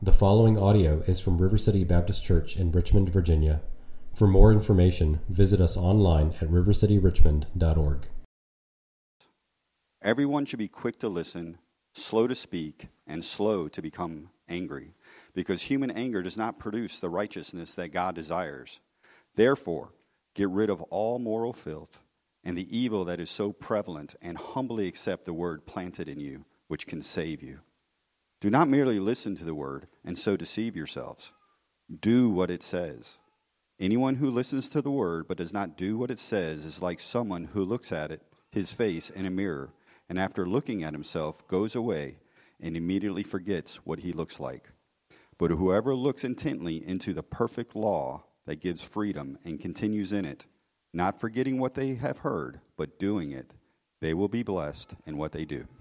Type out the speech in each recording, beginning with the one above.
The following audio is from River City Baptist Church in Richmond, Virginia. For more information, visit us online at rivercityrichmond.org. Everyone should be quick to listen, slow to speak, and slow to become angry, because human anger does not produce the righteousness that God desires. Therefore, get rid of all moral filth and the evil that is so prevalent, and humbly accept the word planted in you, which can save you. Do not merely listen to the word and so deceive yourselves. Do what it says. Anyone who listens to the word but does not do what it says is like someone who looks at his face in a mirror, and after looking at himself goes away and immediately forgets what he looks like. But whoever looks intently into the perfect law that gives freedom and continues in it, not forgetting what they have heard, but doing it, they will be blessed in what they do.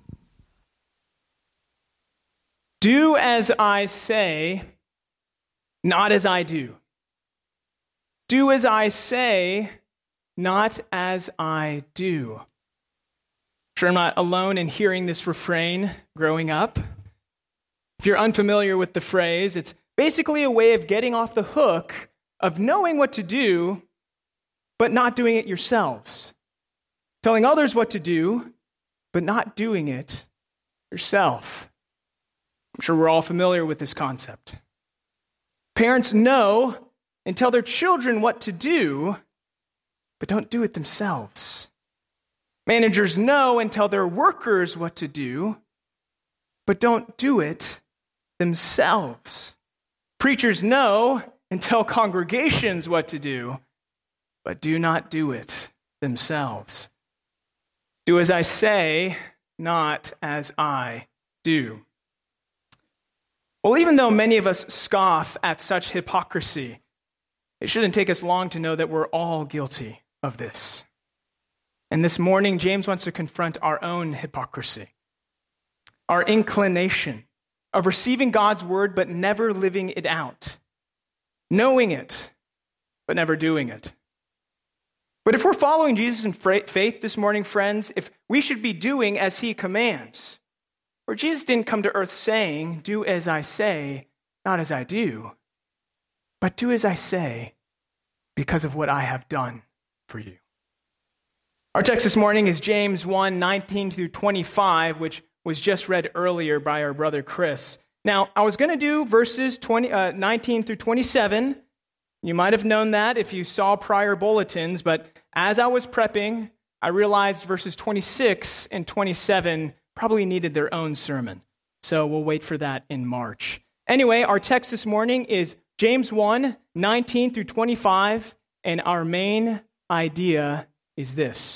Do as I say, not as I do. Do as I say, not as I do. I'm sure I'm not alone in hearing this refrain growing up. If you're unfamiliar with the phrase, it's basically a way of getting off the hook of knowing what to do, but not doing it yourselves. Telling others what to do, but not doing it yourself. I'm sure we're all familiar with this concept. Parents know and tell their children what to do, but don't do it themselves. Managers know and tell their workers what to do, but don't do it themselves. Preachers know and tell congregations what to do, but do not do it themselves. Do as I say, not as I do. Well, even though many of us scoff at such hypocrisy, it shouldn't take us long to know that we're all guilty of this. And this morning, James wants to confront our own hypocrisy, our inclination of receiving God's word but never living it out, knowing it but never doing it. But if we're following Jesus in faith this morning, friends, if we should be doing as he commands, for Jesus didn't come to earth saying, do as I say, not as I do, but do as I say because of what I have done for you. Our text this morning is James 1, 19 through 25, which was just read earlier by our brother Chris. Now, I was going to do verses 19 through 27. You might have known that if you saw prior bulletins, but as I was prepping, I realized verses 26 and 27 probably needed their own sermon. So we'll wait for that in March. Anyway, our text this morning is James 1, 19 through 25, and our main idea is this.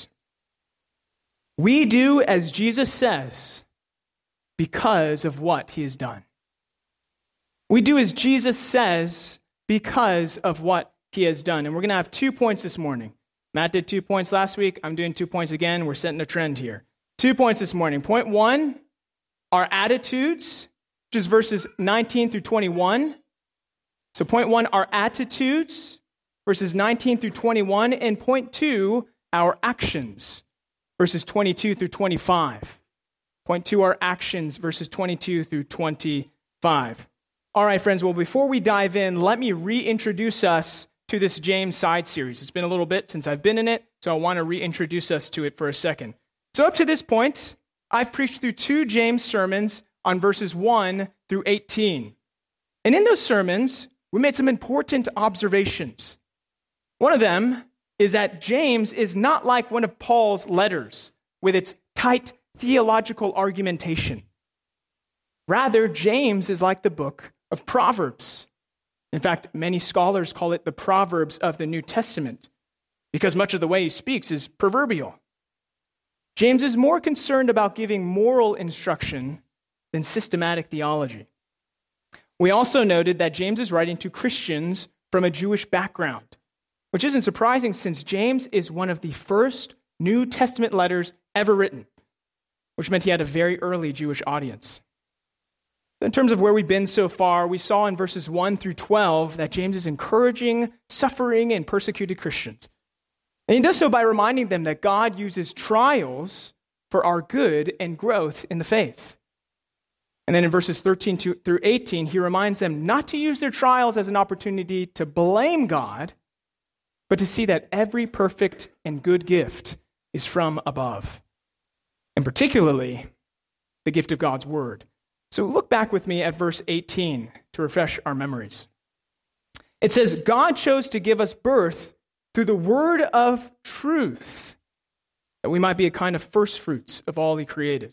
We do as Jesus says because of what he has done. We do as Jesus says because of what he has done. And we're going to have 2 points this morning. Matt did 2 points last week. I'm doing 2 points again. We're setting a trend here. 2 points this morning. Point one, our attitudes, which is verses 19 through 21. So point one, our attitudes, verses 19 through 21. And point two, our actions, verses 22 through 25. Point two, our actions, verses 22 through 25. All right, friends, well, before we dive in, let me reintroduce us to this James side series. It's been a little bit since I've been in it, so I want to reintroduce us to it for a second. So up to this point, I've preached through 2 James sermons on verses 1 through 18. And in those sermons, we made some important observations. One of them is that James is not like one of Paul's letters with its tight theological argumentation. Rather, James is like the book of Proverbs. In fact, many scholars call it the Proverbs of the New Testament because much of the way he speaks is proverbial. James is more concerned about giving moral instruction than systematic theology. We also noted that James is writing to Christians from a Jewish background, which isn't surprising since James is one of the first New Testament letters ever written, which meant he had a very early Jewish audience. In terms of where we've been so far, we saw in verses 1 through 12 that James is encouraging suffering and persecuted Christians. And he does so by reminding them that God uses trials for our good and growth in the faith. And then in verses 13 through 18, he reminds them not to use their trials as an opportunity to blame God, but to see that every perfect and good gift is from above, and particularly the gift of God's word. So look back with me at verse 18 to refresh our memories. It says, God chose to give us birth through the word of truth, that we might be a kind of first fruits of all he created.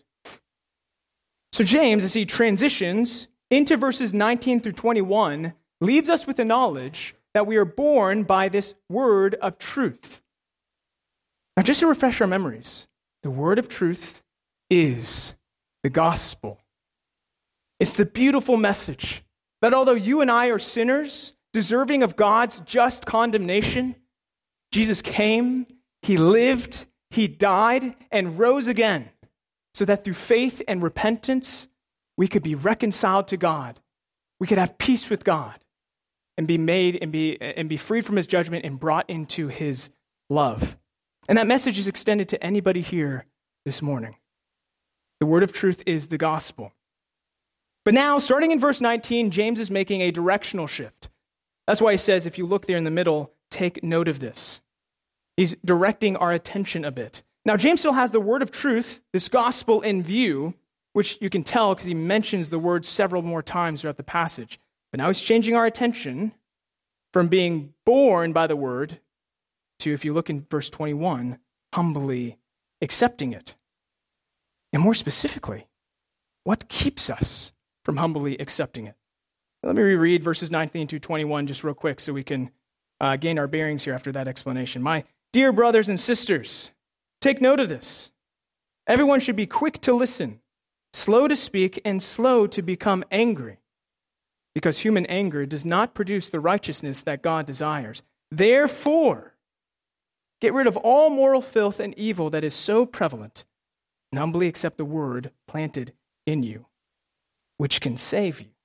So James, as he transitions into verses 19 through 21, leaves us with the knowledge that we are born by this word of truth. Now, just to refresh our memories, the word of truth is the gospel. It's the beautiful message that although you and I are sinners, deserving of God's just condemnation, Jesus came, he lived, he died, and rose again, so that through faith and repentance, we could be reconciled to God. We could have peace with God and be made and be freed from his judgment and brought into his love. And that message is extended to anybody here this morning. The word of truth is the gospel. But now, starting in verse 19, James is making a directional shift. That's why he says, if you look there in the middle, take note of this. He's directing our attention a bit. Now, James still has the word of truth, this gospel in view, which you can tell because he mentions the word several more times throughout the passage. But now he's changing our attention from being born by the word to, if you look in verse 21, humbly accepting it. And more specifically, what keeps us from humbly accepting it? Let me reread verses 19 to 21 just real quick so we can gain our bearings here after that explanation. My dear brothers and sisters, take note of this. Everyone should be quick to listen, slow to speak, and slow to become angry, because human anger does not produce the righteousness that God desires. Therefore, get rid of all moral filth and evil that is so prevalent, and humbly accept the word planted in you, which can save you.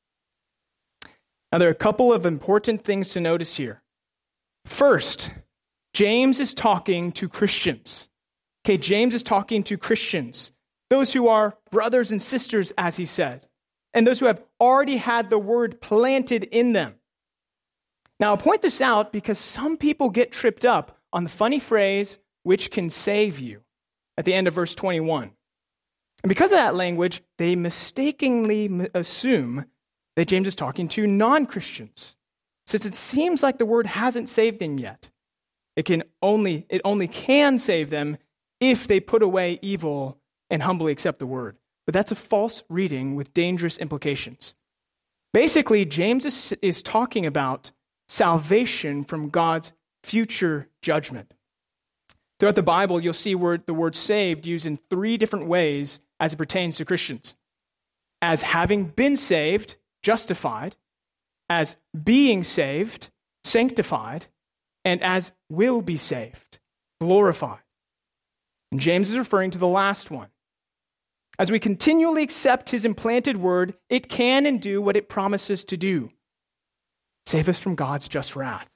Now, there are a couple of important things to notice here. First, James is talking to Christians. Okay, James is talking to Christians, those who are brothers and sisters, as he says, and those who have already had the word planted in them. Now, I'll point this out because some people get tripped up on the funny phrase, which can save you, at the end of verse 21. And because of that language, they mistakenly assume that James is talking to non-Christians, since it seems like the word hasn't saved them yet. It only can save them if they put away evil and humbly accept the word. But that's a false reading with dangerous implications. Basically, James is talking about salvation from God's future judgment. Throughout the Bible, you'll see the word saved used in 3 different ways as it pertains to Christians. As having been saved, justified, as being saved, sanctified, and as will be saved, glorified. And James is referring to the last one. As we continually accept his implanted word, it can and do what it promises to do. Save us from God's just wrath.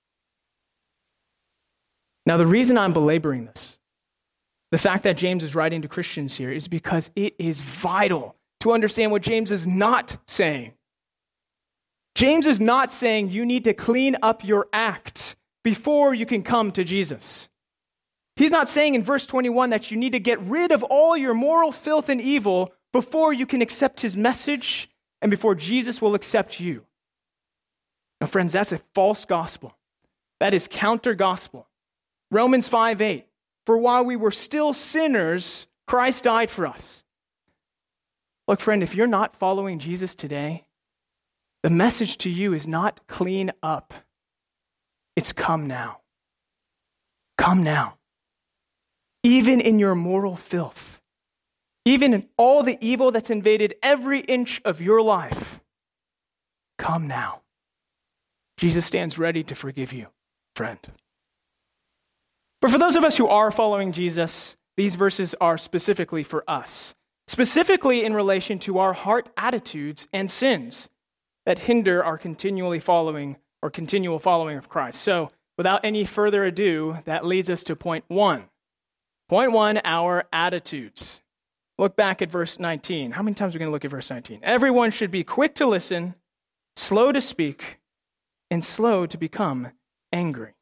Now, the reason I'm belaboring this, the fact that James is writing to Christians here, is because it is vital to understand what James is not saying. James is not saying you need to clean up your act before you can come to Jesus. He's not saying in verse 21 that you need to get rid of all your moral filth and evil before you can accept his message and before Jesus will accept you. Now, friends, that's a false gospel. That is counter-gospel. Romans 5:8, for while we were still sinners, Christ died for us. Look, friend, if you're not following Jesus today, the message to you is not clean up. It's come now. Come now. Even in your moral filth, even in all the evil that's invaded every inch of your life, come now. Jesus stands ready to forgive you, friend. But for those of us who are following Jesus, these verses are specifically for us, specifically in relation to our heart attitudes and sins that hinder our continual following of Christ. So, without any further ado, that leads us to point 1. Point 1, our attitudes. look back at verse 19. How many times are we going to look at verse 19? Everyone should be quick to listen, slow to speak, and slow to become angry.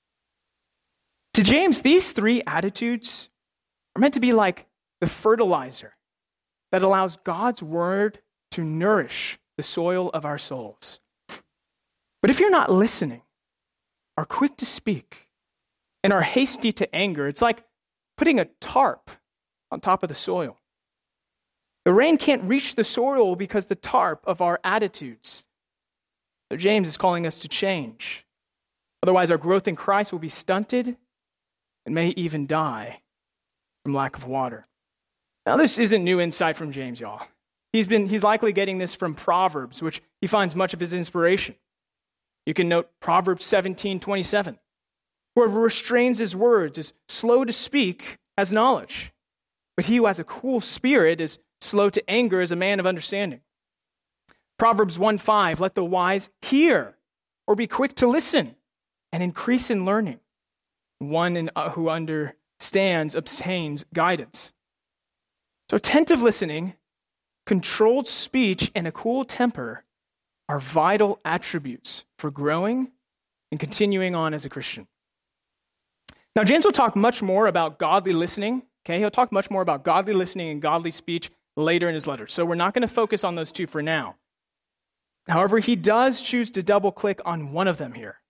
To James, these three attitudes are meant to be like the fertilizer that allows God's word to nourish the soil of our souls. But if you're not listening, are quick to speak, and are hasty to anger, it's like putting a tarp on top of the soil. The rain can't reach the soil because the tarp of our attitudes. So James is calling us to change. Otherwise, our growth in Christ will be stunted and may even die from lack of water. Now, this isn't new insight from James, y'all. He's likely getting this from Proverbs, which he finds much of his inspiration. You can note Proverbs 17:27. Whoever restrains his words is slow to speak, has knowledge. But he who has a cool spirit is slow to anger, is a man of understanding. Proverbs 1:5, let the wise hear or be quick to listen and increase in learning. One who understands obtains guidance. So attentive listening, controlled speech, and a cool temper are vital attributes for growing and continuing on as a Christian. Now, James will talk much more about godly listening. Okay, he'll talk much more about godly listening and godly speech later in his letter. So we're not going to focus on those two for now. However, he does choose to double click on one of them here.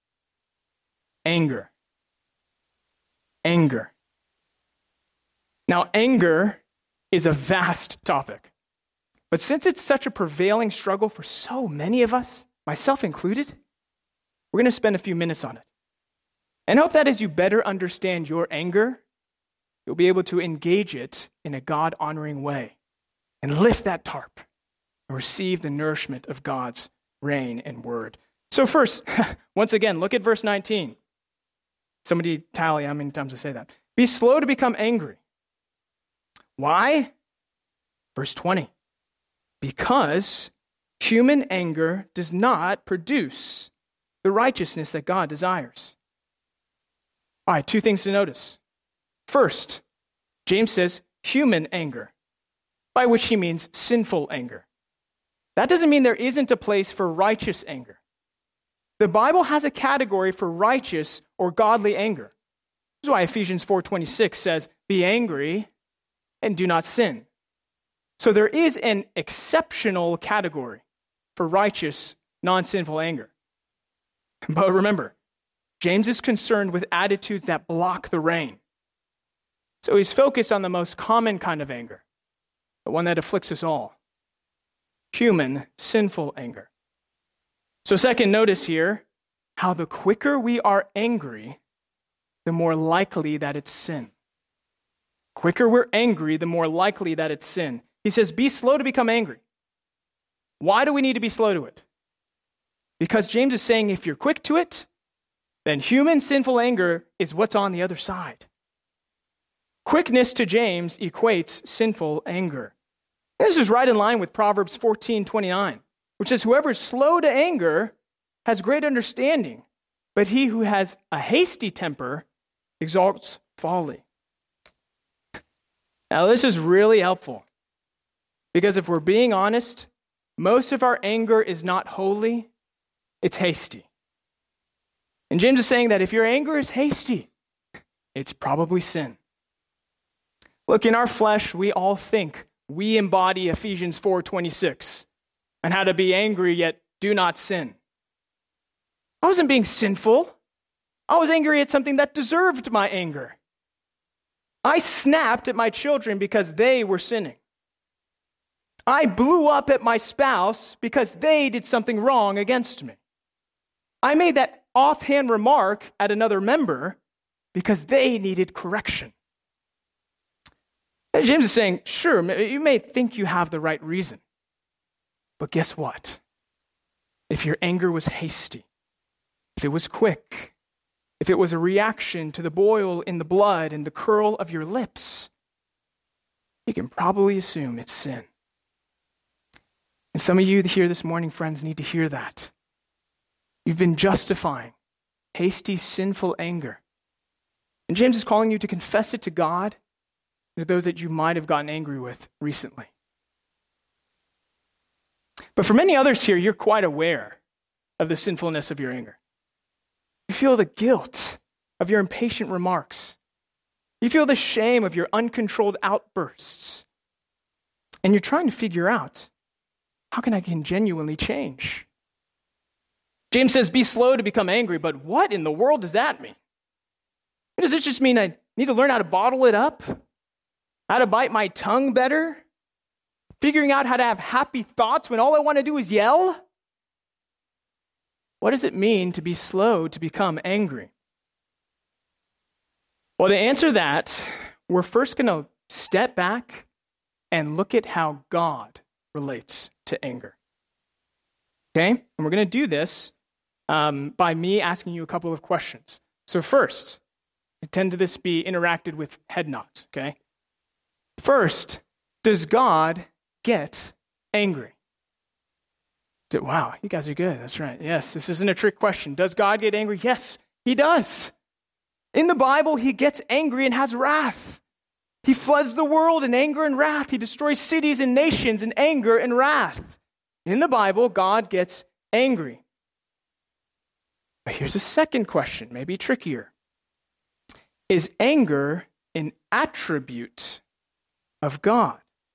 Anger. Anger. Now, anger is a vast topic. But since it's such a prevailing struggle for so many of us, myself included, we're going to spend a few minutes on it. And hope that as you better understand your anger, you'll be able to engage it in a God-honoring way and lift that tarp and receive the nourishment of God's reign and word. So first, once again, look at verse 19. Somebody tally how many times I say that. Be slow to become angry. Why? Verse 20. Because human anger does not produce the righteousness that God desires. All right, two things to notice. First, James says human anger, by which he means sinful anger. That doesn't mean there isn't a place for righteous anger. The Bible has a category for righteous or godly anger. This is why Ephesians 4:26 says, be angry and do not sin. So there is an exceptional category for righteous, non-sinful anger. But remember, James is concerned with attitudes that block the rain. So he's focused on the most common kind of anger, the one that afflicts us all. Human, sinful anger. So second, notice here how the quicker we are angry, the more likely that it's sin. Quicker we're angry, the more likely that it's sin. He says, be slow to become angry. Why do we need to be slow to it? Because James is saying if you're quick to it, then human sinful anger is what's on the other side. Quickness to James equates sinful anger. This is right in line with Proverbs 14:29, which says, whoever is slow to anger has great understanding, but he who has a hasty temper exalts folly. Now, this is really helpful. Because if we're being honest, most of our anger is not holy, it's hasty. And James is saying that if your anger is hasty, it's probably sin. Look, in our flesh, we all think we embody Ephesians 4:26 and how to be angry yet do not sin. I wasn't being sinful. I was angry at something that deserved my anger. I snapped at my children because they were sinning. I blew up at my spouse because they did something wrong against me. I made that offhand remark at another member because they needed correction. And James is saying, sure, you may think you have the right reason, but guess what? If your anger was hasty, if it was quick, if it was a reaction to the boil in the blood and the curl of your lips, you can probably assume it's sin. And some of you here this morning, friends, need to hear that. You've been justifying hasty, sinful anger. And James is calling you to confess it to God, to those that you might have gotten angry with recently. But for many others here, you're quite aware of the sinfulness of your anger. You feel the guilt of your impatient remarks. You feel the shame of your uncontrolled outbursts. And you're trying to figure out, how can I genuinely change? James says, be slow to become angry, but what in the world does that mean? Does it just mean I need to learn how to bottle it up? How to bite my tongue better? Figuring out how to have happy thoughts when all I want to do is yell? What does it mean to be slow to become angry? Well, to answer that, we're first going to step back and look at how God relates to anger. Okay? And we're going to do this by me asking you a couple of questions. So first, intend to this be interacted with head nods, okay? First, does God get angry? Wow, you guys are good. That's right. Yes, this isn't a trick question. Does God get angry? Yes, he does. In the Bible, he gets angry and has wrath. He floods the world in anger and wrath. He destroys cities and nations in anger and wrath. In the Bible, God gets angry. But here's a second question, maybe trickier. Is anger an attribute of God?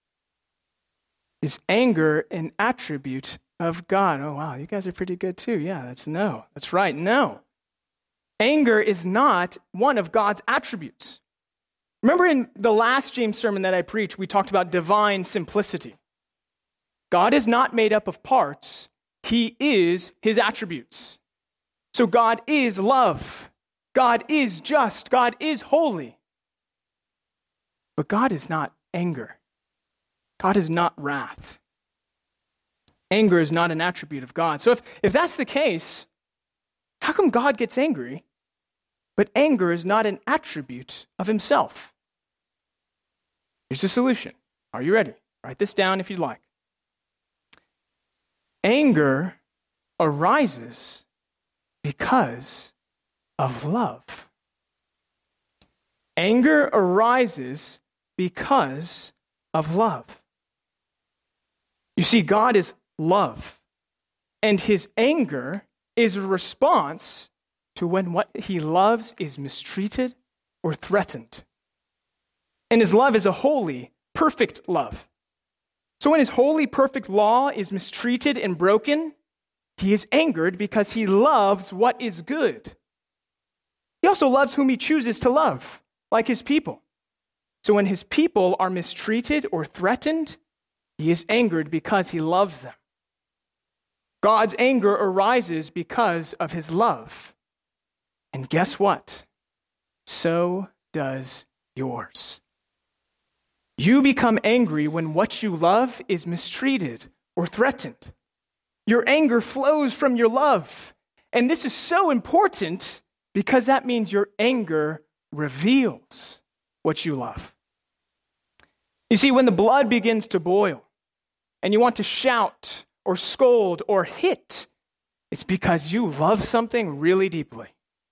Is anger an attribute of God? Oh, wow, you guys are pretty good too. Yeah, that's no. That's right, no. Anger is not one of God's attributes. Remember in the last James sermon that I preached, we talked about divine simplicity. God is not made up of parts. He is his attributes. So God is love. God is just. God is holy. But God is not anger. God is not wrath. Anger is not an attribute of God. So if that's the case, how come God gets angry, but anger is not an attribute of himself? Here's the solution. Are you ready? Write this down if you'd like. Anger arises because of love. Anger arises because of love. You see, God is love, and his anger is a response to when what he loves is mistreated or threatened. And his love is a holy, perfect love. So when his holy, perfect law is mistreated and broken, he is angered because he loves what is good. He also loves whom he chooses to love, like his people. So when his people are mistreated or threatened, he is angered because he loves them. God's anger arises because of his love. And guess what? So does yours. You become angry when what you love is mistreated or threatened. Your anger flows from your love. And this is so important because that means your anger reveals what you love. You see, when the blood begins to boil and you want to shout or scold or hit, it's because you love something really deeply.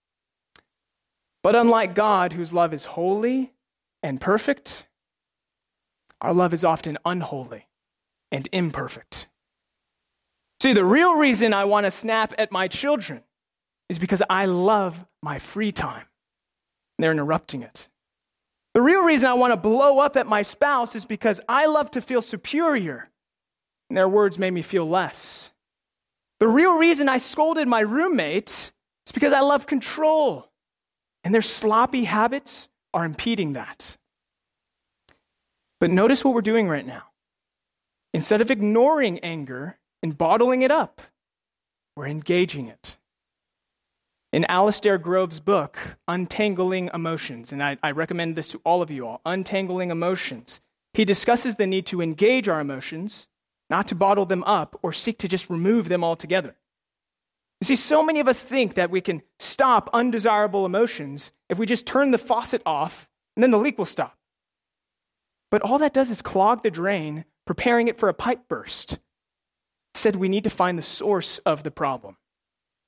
But unlike God, whose love is holy and perfect, our love is often unholy and imperfect. See, the real reason I want to snap at my children is because I love my free time. They're interrupting it. The real reason I want to blow up at my spouse is because I love to feel superior, and their words made me feel less. The real reason I scolded my roommate is because I love control, and their sloppy habits are impeding that. But notice what we're doing right now. Instead of ignoring anger and bottling it up, we're engaging it. In Alistair Grove's book, Untangling Emotions, and I recommend this to all of you all, Untangling Emotions, he discusses the need to engage our emotions, not to bottle them up or seek to just remove them altogether. You see, so many of us think that we can stop undesirable emotions if we just turn the faucet off and then the leak will stop. But all that does is clog the drain, preparing it for a pipe burst. Instead, we need to find the source of the problem.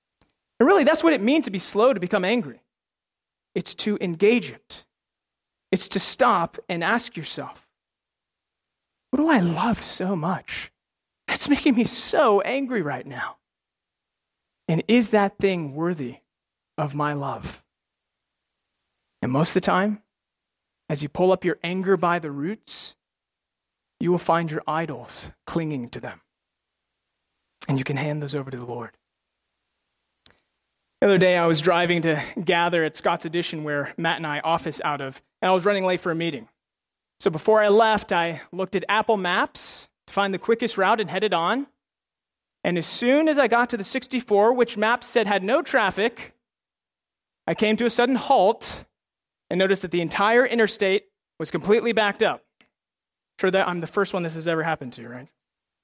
And really, that's what it means to be slow to become angry. It's to engage it. It's to stop and ask yourself, what do I love so much that's making me so angry right now? And is that thing worthy of my love? And most of the time, as you pull up your anger by the roots, you will find your idols clinging to them. And you can hand those over to the Lord. The other day, I was driving to gather at Scott's Addition, where Matt and I office out of, and I was running late for a meeting. So before I left, I looked at Apple Maps to find the quickest route and headed on. And as soon as I got to the 64, which Maps said had no traffic, I came to a sudden halt and noticed that the entire interstate was completely backed up. Sure that I'm the first one this has ever happened to, right?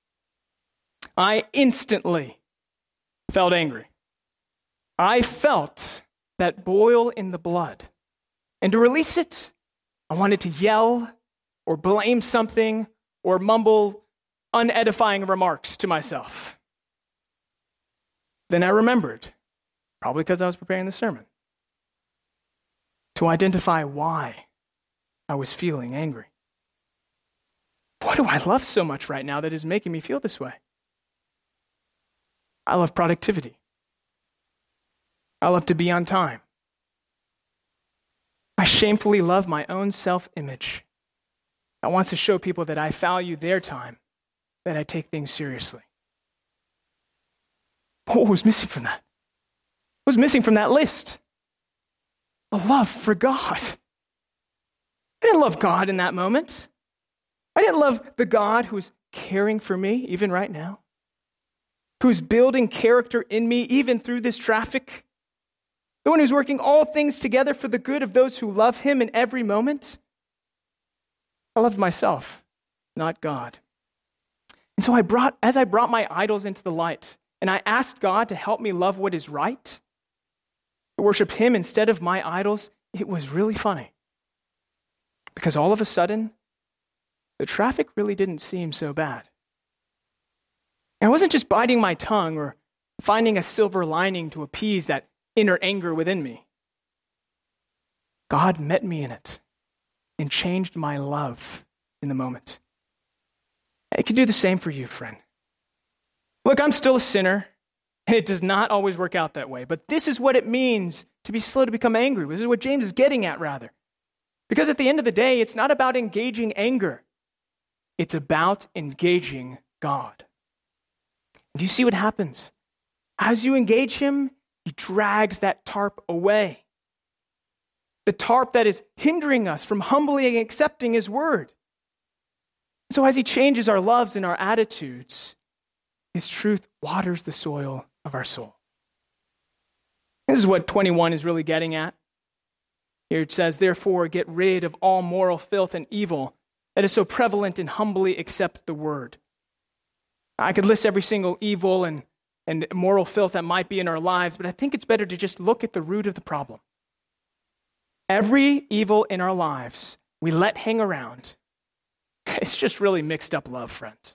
I instantly felt angry. I felt that boil in the blood. And to release it, I wanted to yell or blame something or mumble unedifying remarks to myself. Then I remembered, probably because I was preparing the sermon, to identify why I was feeling angry. What do I love so much right now that is making me feel this way? I love productivity. I love to be on time. I shamefully love my own self-image. I want to show people that I value their time, that I take things seriously. What was missing from that? What was missing from that list? A love for God. I didn't love God in that moment. I didn't love the God who's caring for me, even right now, who's building character in me, even through this traffic, the one who's working all things together for the good of those who love him in every moment. I loved myself, not God. And so as I brought my idols into the light, and I asked God to help me love what is right, to worship him instead of my idols, it was really funny. Because all of a sudden, the traffic really didn't seem so bad. And I wasn't just biting my tongue or finding a silver lining to appease that inner anger within me. God met me in it and changed my love in the moment. It can do the same for you, friend. Look, I'm still a sinner, and it does not always work out that way. But this is what it means to be slow to become angry. This is what James is getting at, rather. Because at the end of the day, it's not about engaging anger. It's about engaging God. Do you see what happens? As you engage him, he drags that tarp away. The tarp that is hindering us from humbly accepting his word. So as he changes our loves and our attitudes, his truth waters the soil of our soul. This is what 21 is really getting at. Here it says, therefore, get rid of all moral filth and evil that is so prevalent, and humbly accept the word. I could list every single evil and moral filth that might be in our lives, but I think it's better to just look at the root of the problem. Every evil in our lives we let hang around. It's just really mixed up love, friends.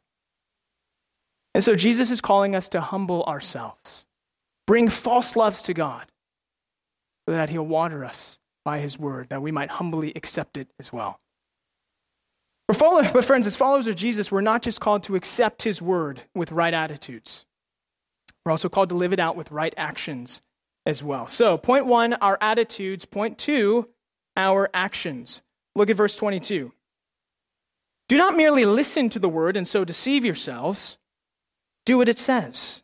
And so Jesus is calling us to humble ourselves, bring false loves to God, so that he'll water us by his word, that we might humbly accept it as well. But friends, as followers of Jesus, we're not just called to accept his word with right attitudes. We're also called to live it out with right actions as well. So, point 1, our attitudes. Point 2, our actions. Look at verse 22. Do not merely listen to the word and so deceive yourselves. Do what it says.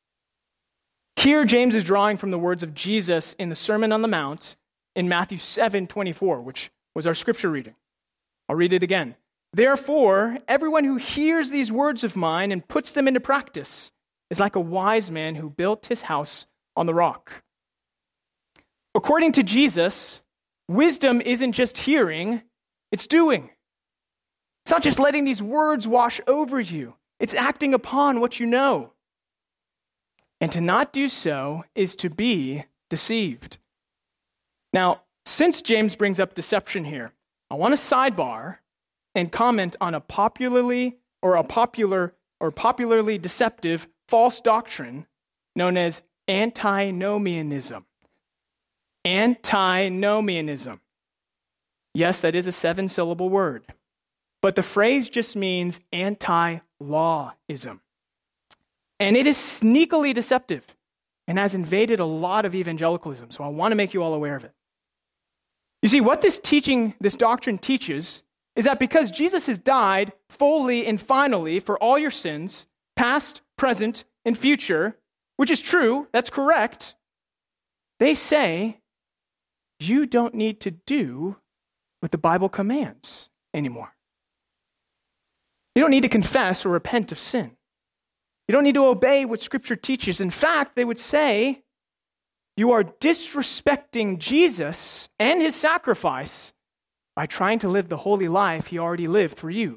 Here, James is drawing from the words of Jesus in the Sermon on the Mount in Matthew 7:24, which was our scripture reading. I'll read it again. Therefore, everyone who hears these words of mine and puts them into practice is like a wise man who built his house on the rock. According to Jesus, wisdom isn't just hearing, it's doing. It's not just letting these words wash over you. It's acting upon what you know. And to not do so is to be deceived. Now, since James brings up deception here, I want to sidebar and comment on a popularly deceptive false doctrine known as antinomianism. Antinomianism. Yes, that is a 7-syllable word. But the phrase just means anti-lawism. And it is sneakily deceptive and has invaded a lot of evangelicalism. So I want to make you all aware of it. You see, what this doctrine teaches is that because Jesus has died fully and finally for all your sins, past, present, and future, which is true, that's correct, they say you don't need to do what the Bible commands anymore. You don't need to confess or repent of sin. You don't need to obey what Scripture teaches. In fact, they would say you are disrespecting Jesus and his sacrifice by trying to live the holy life he already lived for you.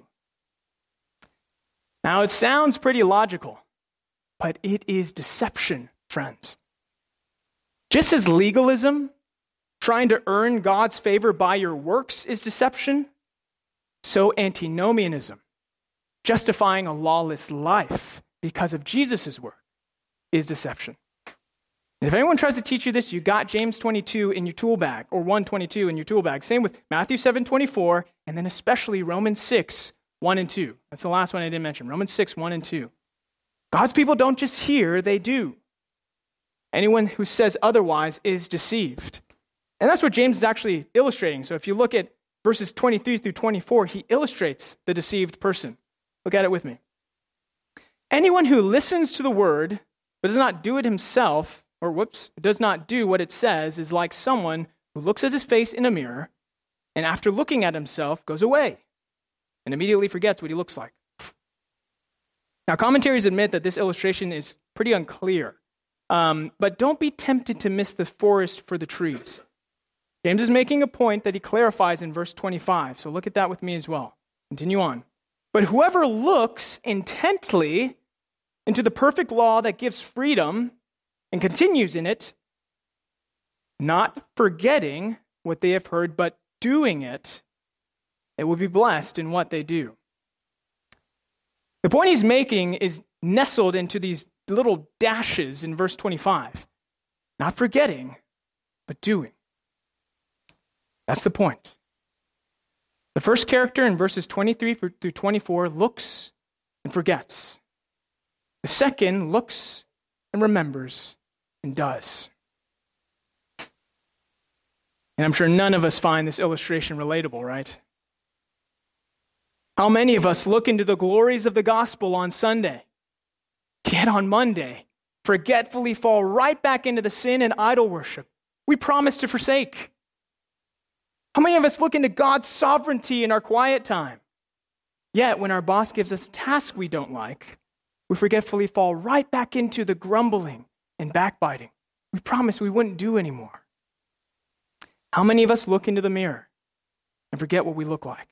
Now, it sounds pretty logical, but it is deception, friends. Just as legalism, trying to earn God's favor by your works, is deception, so antinomianism, justifying a lawless life because of Jesus' work, is deception. And if anyone tries to teach you this, you got James 22 in your tool bag, or 1:22 in your tool bag. Same with Matthew 7:24, and then especially Romans 6, 1 and 2. That's the last one I didn't mention. Romans 6, 1 and 2. God's people don't just hear, they do. Anyone who says otherwise is deceived. And that's what James is actually illustrating. So if you look at verses 23 through 24, he illustrates the deceived person. Look at it with me. Anyone who listens to the word, but does not do it himself, does not do what it says, is like someone who looks at his face in a mirror, and after looking at himself, goes away, and immediately forgets what he looks like. Now, commentaries admit that this illustration is pretty unclear, but don't be tempted to miss the forest for the trees. James is making a point that he clarifies in verse 25, so look at that with me as well. Continue on. But whoever looks intently into the perfect law that gives freedom and continues in it, not forgetting what they have heard, but doing it, it will be blessed in what they do. The point he's making is nestled into these little dashes in verse 25. Not forgetting, but doing. That's the point. The first character in verses 23 through 24 looks and forgets. The second looks and remembers and does. And I'm sure none of us find this illustration relatable, right? How many of us look into the glories of the gospel on Sunday, yet on Monday, forgetfully fall right back into the sin and idol worship we promise to forsake? How many of us look into God's sovereignty in our quiet time? Yet, when our boss gives us a task we don't like, we forgetfully fall right back into the grumbling and backbiting we promised we wouldn't do anymore. How many of us look into the mirror and forget what we look like?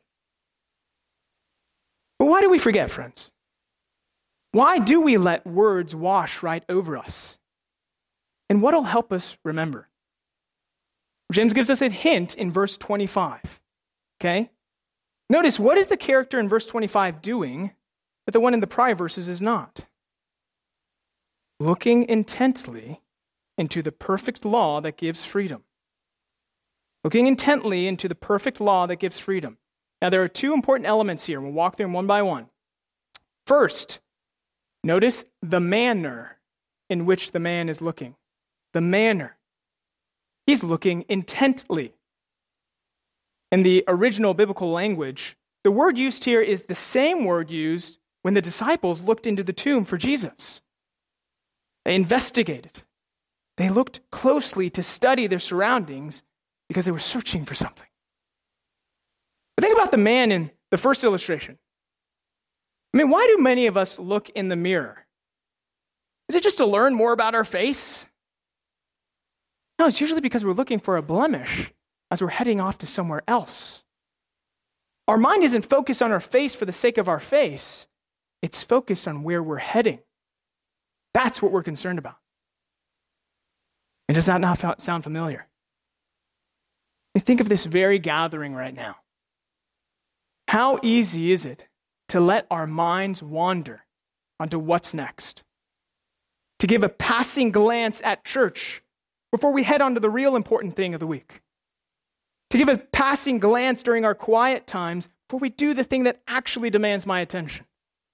But why do we forget, friends? Why do we let words wash right over us? And what'll help us remember? James gives us a hint in verse 25. Okay? Notice, what is the character in verse 25 doing that the one in the prior verses is not? Looking intently into the perfect law that gives freedom. Looking intently into the perfect law that gives freedom. Now, there are two important elements here. We'll walk through them one by one. First, notice the manner in which the man is looking. The manner. He's looking intently. In the original biblical language, the word used here is the same word used when the disciples looked into the tomb for Jesus. They investigated. They looked closely to study their surroundings because they were searching for something. But think about the man in the first illustration. I mean, why do many of us look in the mirror? Is it just to learn more about our face? No, it's usually because we're looking for a blemish as we're heading off to somewhere else. Our mind isn't focused on our face for the sake of our face. It's focused on where we're heading. That's what we're concerned about. And does that not sound familiar? Think of this very gathering right now. How easy is it to let our minds wander onto what's next? To give a passing glance at church before we head on to the real important thing of the week. to give a passing glance during our quiet times before we do the thing that actually demands my attention.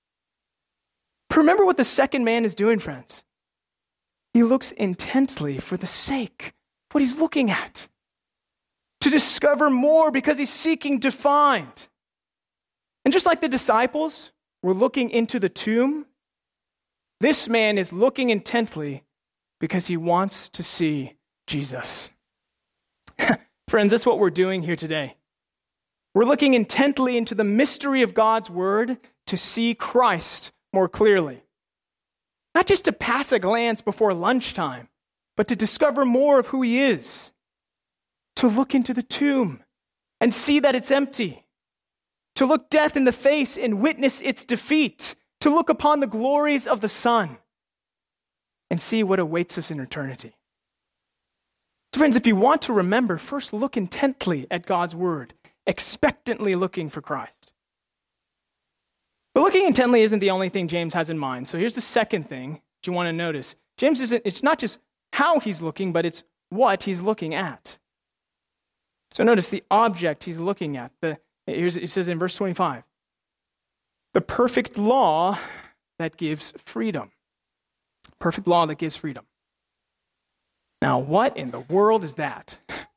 But remember what the second man is doing, friends. He looks intently for the sake of what he's looking at, to discover more because he's seeking to find. And just like the disciples were looking into the tomb, this man is looking intently because he wants to see Jesus. Friends, that's what we're doing here today. We're looking intently into the mystery of God's word to see Christ more clearly. Not just to pass a glance before lunchtime, but to discover more of who he is. To look into the tomb and see that it's empty. To look death in the face and witness its defeat. To look upon the glories of the Son and see what awaits us in eternity. So friends, if you want to remember, first look intently at God's word, expectantly looking for Christ. But looking intently isn't the only thing James has in mind. So here's the second thing that you want to notice. It's not just how he's looking, but it's what he's looking at. So notice the object he's looking at. It says in verse 25, the perfect law that gives freedom. Perfect law that gives freedom. Now, what in the world is that?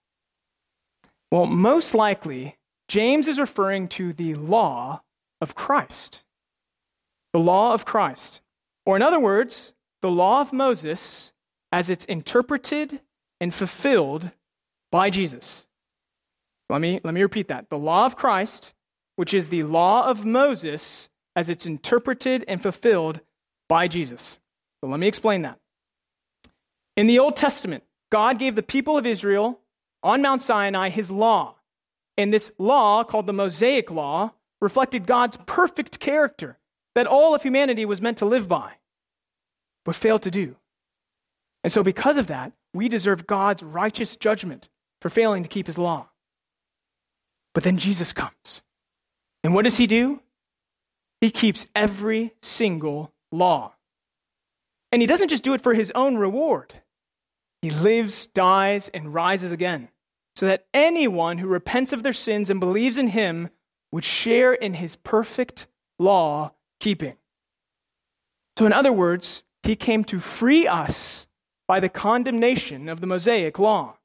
Well, most likely, James is referring to the law of Christ. The law of Christ. Or in other words, the law of Moses as it's interpreted and fulfilled by Jesus. Let me repeat that. The law of Christ, which is the law of Moses as it's interpreted and fulfilled by Jesus. So let me explain that. In the Old Testament, God gave the people of Israel on Mount Sinai his law. And this law, called the Mosaic Law, reflected God's perfect character that all of humanity was meant to live by, but failed to do. And so because of that, we deserve God's righteous judgment for failing to keep his law. But then Jesus comes. And what does he do? He keeps every single law. And he doesn't just do it for his own reward. He lives, dies, and rises again, so that anyone who repents of their sins and believes in him would share in his perfect law keeping. So in other words, he came to free us by the condemnation of the Mosaic law.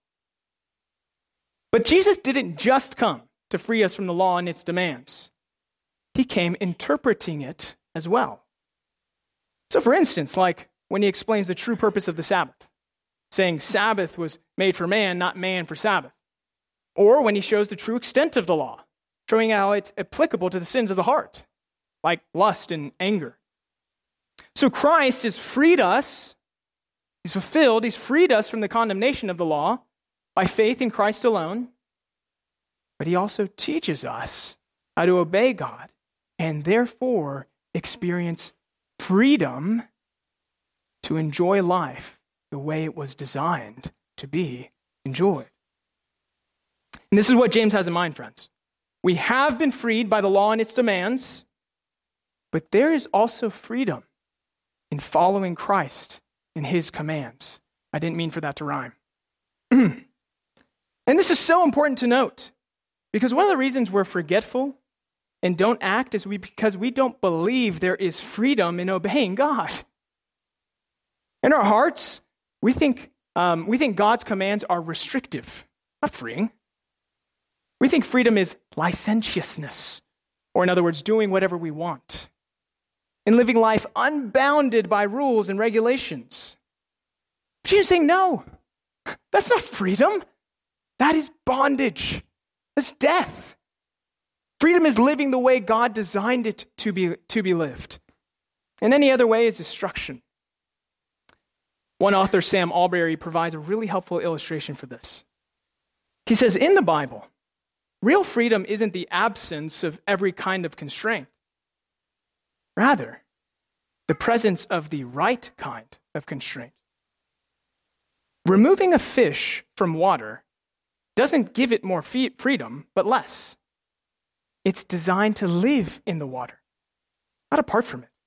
But Jesus didn't just come to free us from the law and its demands. He came interpreting it as well. So for instance, like when he explains the true purpose of the Sabbath, saying Sabbath was made for man, not man for Sabbath. Or when he shows the true extent of the law, showing how it's applicable to the sins of the heart, like lust and anger. So Christ has freed us, he's freed us from the condemnation of the law by faith in Christ alone, but he also teaches us how to obey God and therefore experience freedom to enjoy life the way it was designed to be enjoyed. And this is what James has in mind, friends. We have been freed by the law and its demands, but there is also freedom in following Christ and his commands. I didn't mean for that to rhyme. And this is so important to note, because one of the reasons we're forgetful and don't act is because we don't believe there is freedom in obeying God. In our hearts, we think God's commands are restrictive, not freeing. We think freedom is licentiousness, or in other words, doing whatever we want, and living life unbounded by rules and regulations. Jesus is saying, no, that's not freedom. That is bondage. That's death. Freedom is living the way God designed it to be lived. And any other way is destruction. One author, Sam Alberry, provides a really helpful illustration for this. He says, in the Bible, real freedom isn't the absence of every kind of constraint. Rather, the presence of the right kind of constraint. Removing a fish from water doesn't give it more freedom, but less. It's designed to live in the water, not apart from it.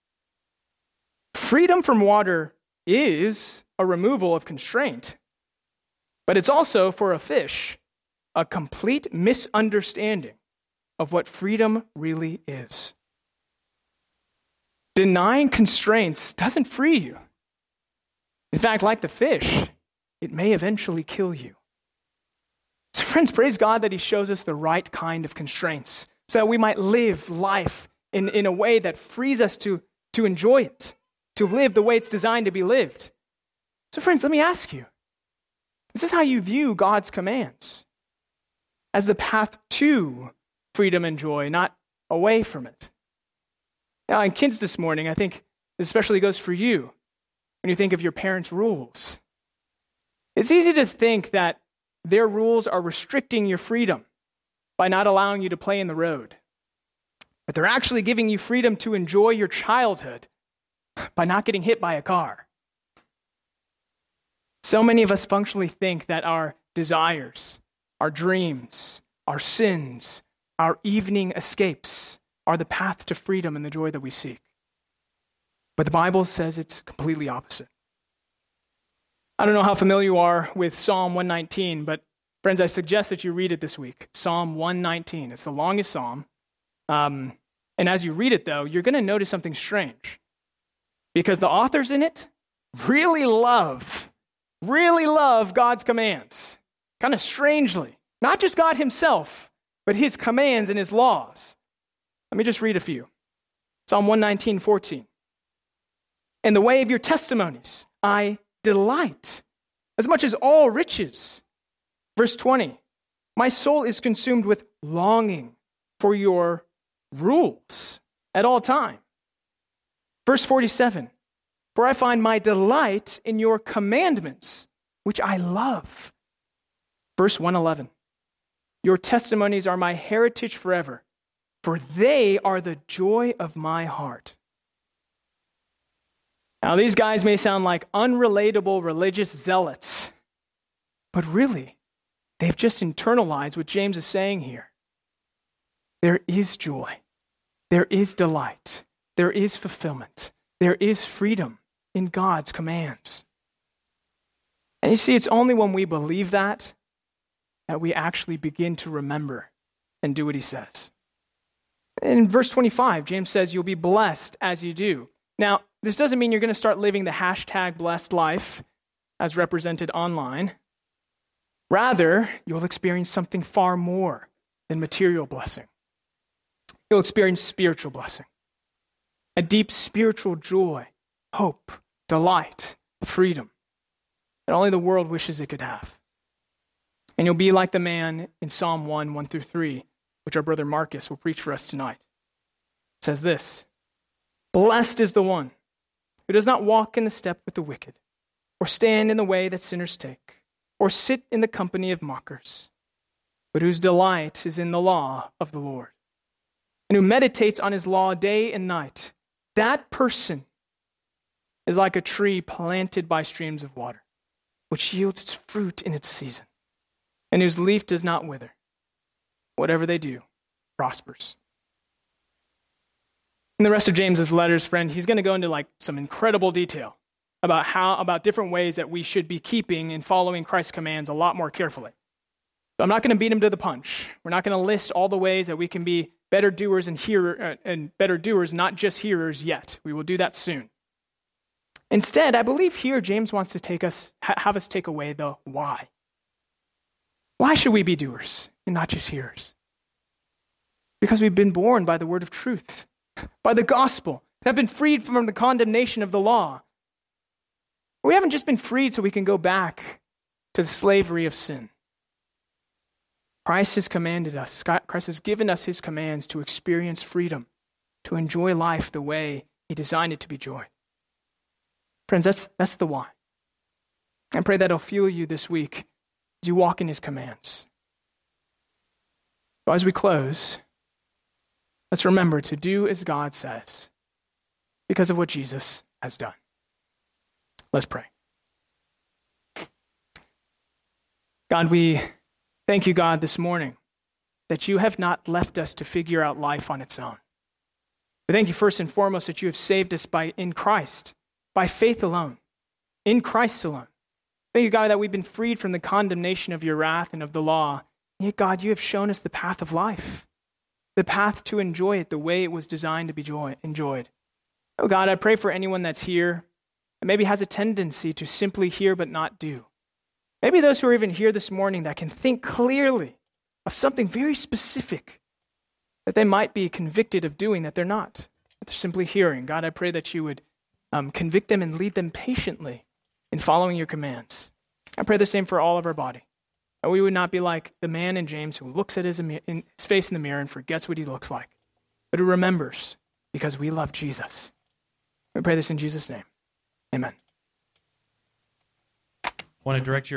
Freedom from water is a removal of constraint, but it's also, for a fish, a complete misunderstanding of what freedom really is. Denying constraints doesn't free you. In fact, like the fish, it may eventually kill you. So friends, praise God that he shows us the right kind of constraints so that we might live life in a way that frees us to enjoy it, to live the way it's designed to be lived. So friends, let me ask you, is this how you view God's commands? As the path to freedom and joy, not away from it? Now, in kids this morning, I think this especially goes for you when you think of your parents' rules. It's easy to think that their rules are restricting your freedom by not allowing you to play in the road. But they're actually giving you freedom to enjoy your childhood by not getting hit by a car. So many of us functionally think that our desires, our dreams, our sins, our evening escapes are the path to freedom and the joy that we seek. But the Bible says it's completely opposite. I don't know how familiar you are with Psalm 119, but friends, I suggest that you read it this week. Psalm 119. It's the longest psalm. And as you read it, though, you're going to notice something strange. Because the authors in it really love God's commands. Kind of strangely. Not just God himself, but his commands and his laws. Let me just read a few. Psalm 119:14. In the way of your testimonies, I delight, as much as all riches. Verse 20. My soul is consumed with longing for your rules at all time. Verse 47. For I find my delight in your commandments, which I love. Verse 111. Your testimonies are my heritage forever, for they are the joy of my heart. Now, these guys may sound like unrelatable religious zealots, but really, they've just internalized what James is saying here. There is joy. There is delight. There is fulfillment. There is freedom in God's commands. And you see, it's only when we believe that we actually begin to remember and do what he says. In verse 25, James says, you'll be blessed as you do. Now, this doesn't mean you're going to start living the hashtag blessed life as represented online. Rather, you'll experience something far more than material blessing. You'll experience spiritual blessing, a deep spiritual joy, hope, delight, freedom that only the world wishes it could have. And you'll be like the man in Psalm 1:1-3, which our brother Marcus will preach for us tonight. It says this, blessed is the one who does not walk in the step with the wicked, or stand in the way that sinners take, or sit in the company of mockers, but whose delight is in the law of the Lord, and who meditates on his law day and night. That person is like a tree planted by streams of water, which yields its fruit in its season, and whose leaf does not wither. Whatever they do prospers. In the rest of James's letters, friend, he's going to go into some incredible detail about different ways that we should be keeping and following Christ's commands a lot more carefully. So I'm not going to beat him to the punch. We're not going to list all the ways that we can be better doers and better doers, not just hearers yet. We will do that soon. Instead, I believe here James wants to have us take away the why. Why should we be doers and not just hearers? Because we've been born by the word of truth, by the gospel, and have been freed from the condemnation of the law. We haven't just been freed so we can go back to the slavery of sin. Christ has commanded us, Christ has given us his commands to experience freedom, to enjoy life the way he designed it to be joy. Friends, that's the why. I pray that'll fuel you this week as you walk in his commands. So as we close, let's remember to do as God says because of what Jesus has done. Let's pray. God, we thank you, God, this morning that you have not left us to figure out life on its own. We thank you first and foremost that you have saved us in Christ, by faith alone, in Christ alone. Thank you, God, that we've been freed from the condemnation of your wrath and of the law. And yet, God, you have shown us the path of life, the path to enjoy it the way it was designed to be enjoyed. Oh, God, I pray for anyone that's here and maybe has a tendency to simply hear but not do. Maybe those who are even here this morning that can think clearly of something very specific that they might be convicted of doing that they're not, that they're simply hearing. God, I pray that you would convict them and lead them patiently in following your commands. I pray the same for all of our body. That we would not be like the man in James who looks at his face in the mirror and forgets what he looks like, but who remembers because we love Jesus. We pray this in Jesus' name. Amen. Want to direct your